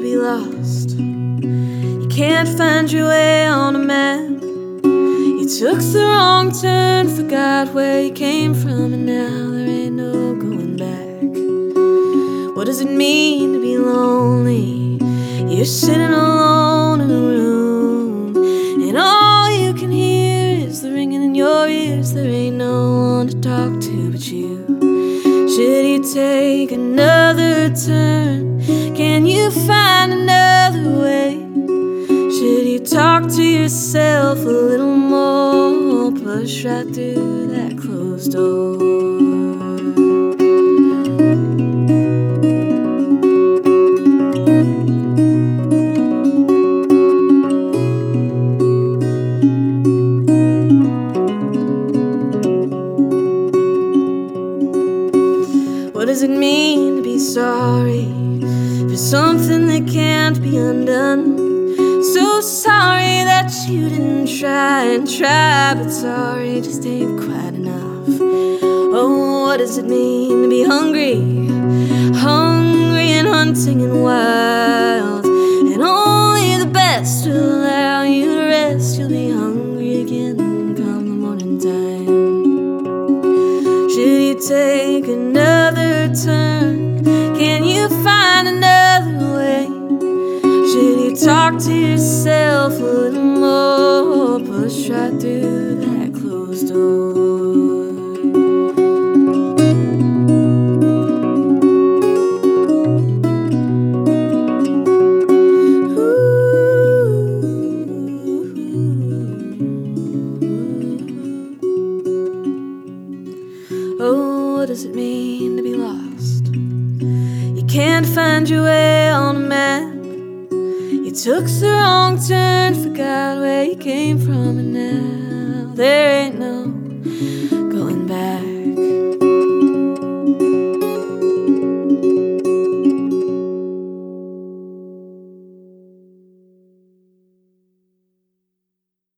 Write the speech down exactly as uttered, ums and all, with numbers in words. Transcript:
be lost. You can't find your way on a map. You took the wrong turn, forgot where you came from, and now there ain't no going back. What does it mean to be lonely? You're sitting alone in a room, and all you can hear is the ringing in your ears. There ain't no one to talk to but you. Should you take another turn? Can you find another way? Should you talk to yourself a little more? Push right through that closed door. What does it mean to be sorry for something that can't be undone? So sorry that you didn't try and try, but sorry just ain't quite enough. Oh, what does it mean to be hungry? Hungry and hunting and wild, and only the best will allow you to rest. You'll be hungry again come the morning time. Should you take another turn? Can you find another way? Should you talk to yourself a little more? Push right through that closed door. Oh, what does it mean to be lost? You can't find your way on a map. You took the wrong turn, forgot where you came from, and now there ain't no